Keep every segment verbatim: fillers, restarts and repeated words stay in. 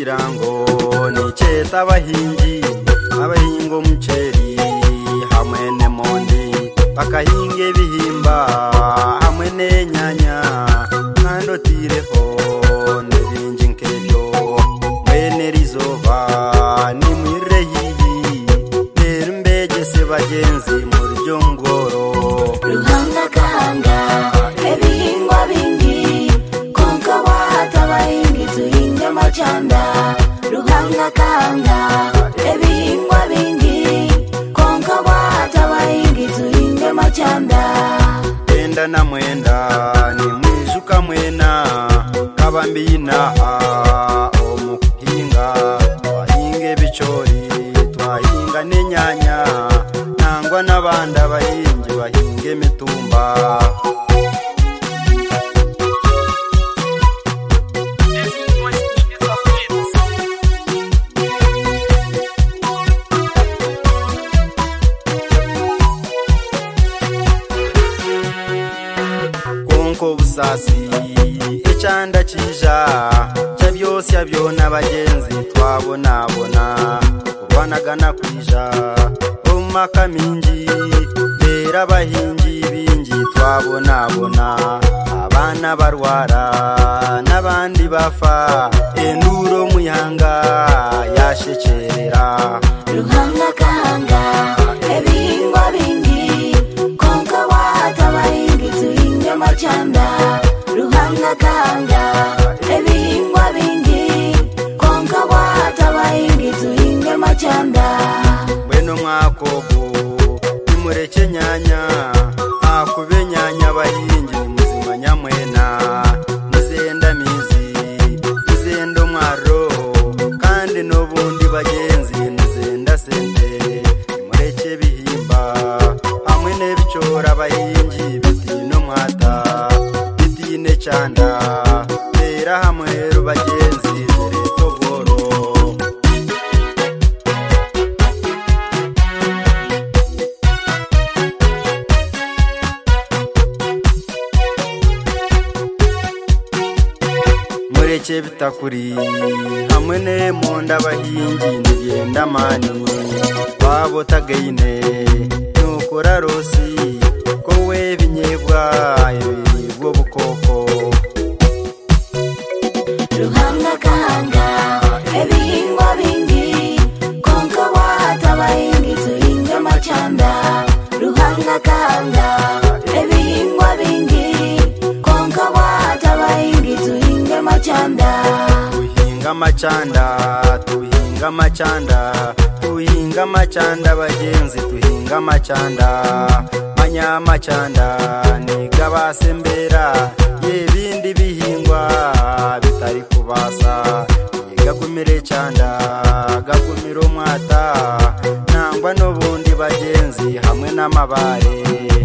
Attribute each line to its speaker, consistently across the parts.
Speaker 1: kirango niceta abahingi abahingo muceri hamwe nemondi bakahinga ibihimba hamwe nenyanya nkandotireho n'ibingi nkebyo mwene rizoba ni mwirehihi rero mbegese bagenzi mu ryo ngoro
Speaker 2: Ruhanga kahanga ebihingwa bingi konka wahata abahingi tuhinge amacanda Ruhanga kahanga ebihingwa bingi konka wahata abahingi tuhinge amacanda
Speaker 1: enda na mwenda ni mwijuka mwena kabambina omuhinga twahinga bicori twahinga nenyanya nangwa n'abandi abahingi bahinga mitumba konko busasi icanda cija cya byose abyona bagenzi twabonabona kubanagana kwija umaka mingi bera abahingi bingi twabonabona abana barwara n'abandi bafa enduro muyanga yashekerera
Speaker 2: Ruhanga kahanga ebihingwa bingi konka wahata abahingi tuhinge amacanda Ruhanga kahanga ebihingwa bingi konka wahata abahingi tuhinge amacanda
Speaker 1: bweno mwakogo nimureke nyanya akube nyanya abahingi muzima nyamwena nizenda mizi nizenda mwaro kandi n'ubundi bagenzi nizenda sente nimureke bihimba hamwe n'ebicora abahingi bitino mwata bitine canda bera hamwe bagenzi zereto goro mureke bitakuri hamwe nemonda abahingi nigenda mani wabo tagaine nukora rosi kowe binyebwa ibiribwo bukoko
Speaker 2: Ruhanga kahanga ebihingwa bingi konka wahata abahingi tuhinge amacanda Ruhanga kahanga ebihingwa bingi konka wahata abahingi tuhinge amacanda
Speaker 1: tuhinga amacanda tuhinga amacanda tuhinga amacanda bagenzi tuhinga amacanda manya amacanda niga basembera yebindi bihingwa bitari kubasa gagumire canda gagumire umwata nangwa n'ubundi bagenzi hamwe n'amabare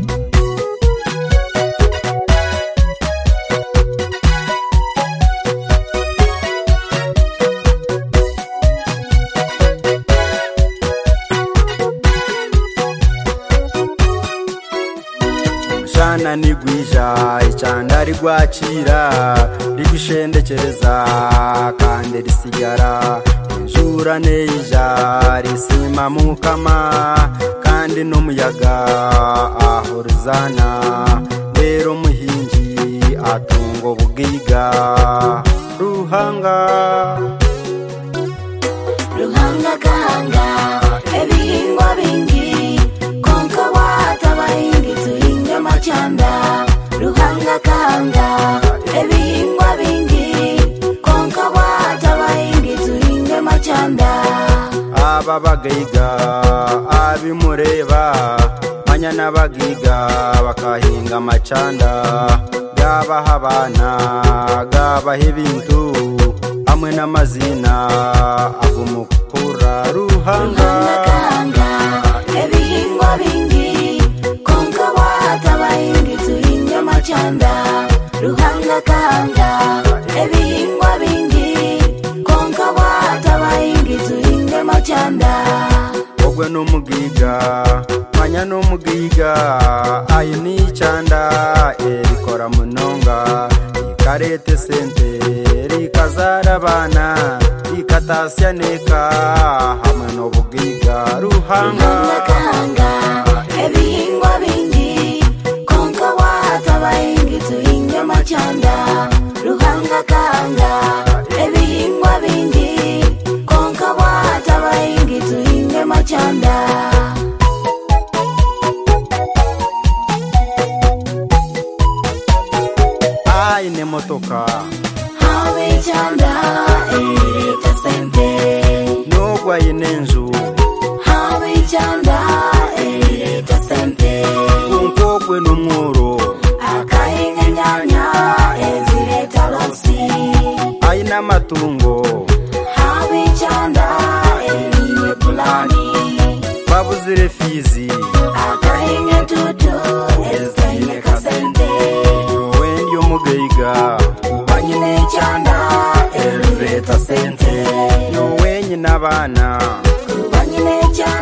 Speaker 1: shana nigwija icanda rigwacira rigushendekereza kandi risigara injura neija risima mukama kandi n'umuyaga ahorizana rero muhingi atungo bugiga Ruhanga
Speaker 2: Ruhanga kahanga ebihingwa bingi konka wahata abahingi tuhinge amacanda Ruhanga kahanga ebihingwa bingi konka wahata abahingi tuhinge amacanda
Speaker 1: aba bagiga abimureba manya n'abagiga bakahinga amacanda gabaha abana gabaha ibintu hamwe n'amazina agumukura Ruhanga
Speaker 2: kahanga ebihingwa bingi konka wahata abahingi tuhinge amacanda Ruhanga kahanga ebihingwa bingi konka wahata abahingi tuhinge amacanda
Speaker 1: ogwe n'umugiga manya n'umugiga ayi ni canda erikora munonga ikarete sente rikazara abana ikatasya neka hamwe n'obugiga ruhanga
Speaker 2: kahanga ebihingwa bingi konka watabahingi tuhinge amacanda ruhanga kahanga ebihingwa bingi konka watabahingi tuhinge amacanda
Speaker 1: aine motoka
Speaker 2: habe chanda ereta sente
Speaker 1: nogwa inenzu
Speaker 2: habe chanda ereta sente
Speaker 1: unkogwe n'umworo
Speaker 2: akahinga nyanya ezireta losi
Speaker 1: aina matungo
Speaker 2: habe chanda erine pulani
Speaker 1: babuzire fizi
Speaker 2: akahinga tutu ezitaine kasente
Speaker 1: wendy omugeiga
Speaker 2: ubanyine chanda ereta sente
Speaker 1: nowenyi n'abana
Speaker 2: ubanyine chanda